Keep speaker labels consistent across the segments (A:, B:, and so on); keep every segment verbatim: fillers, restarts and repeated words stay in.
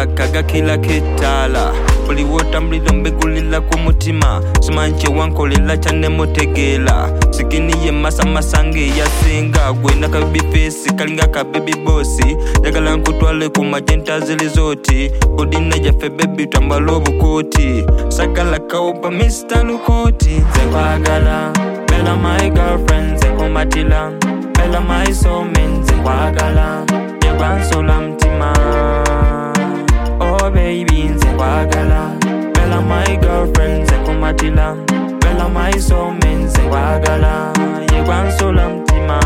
A: kaga kila ketala buli wotambulira mbegulira ku mutima simanche wankolera cyane mutegela sikini ye masa masange yasinga gwe na kabifesi kalinga ka baby boss yagala nkutwale ku magenta zilizoti odina jafe baby tambalo bukoti sagala kaupa Mister Lukoti zekwagala bella my girlfriend zekomatila bella my soulmate zekwagala yebansola mtima oh baby zekwagala bella my girlfriend zekomatila bella my soulmate zekwagala yebansola mtima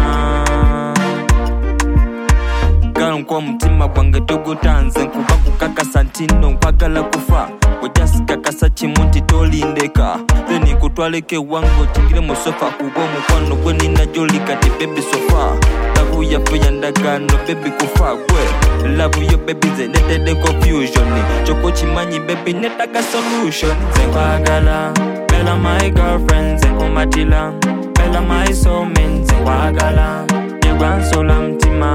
A: kwa mtima gwange togotanze nkuba kukaka santino nkwagala kufa ojasika kasa chimunti tolindeka theni kutwaleke wango chingire musofa kubo mukwano gwe nina joli kati baby sofa lavu ya feya ndagano baby kufa gwe lavu yo baby zenetede confusion choko chimanyi baby netaka solution zekwagala bella my girlfriend zekomatila bella my soulmate zekwagala yebansola mtima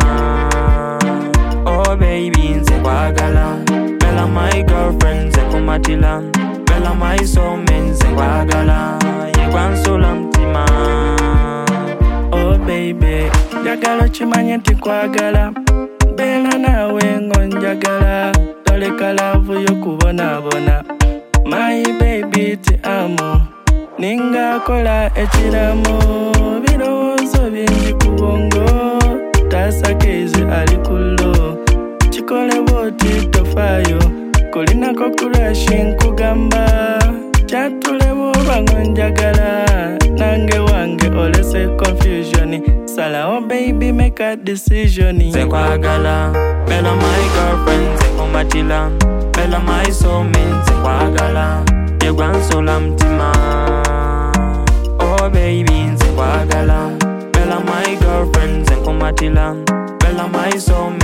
A: oh baby zekwagala bella my girlfriend zekomatila bella my soulmate zekwagala yebansola mtima oh baby jagala chimanye tikwagala bella nawe ngonjagala toleka lavu yo kubona bona my baby ti amo ninga kola echiramo birozo bingi kubongo tasa kezi alikulo chikole boti tofayo kolina kokurashi nkugamba chatulebo bangonjagala nange wange olese confusion sala oh baby make a decision zekwagala bella my girlfriend zekomatila bella my soulmate zekwagala yegwansola mtima oh baby zekwagala bella my girlfriend zekomatila bella my soulmate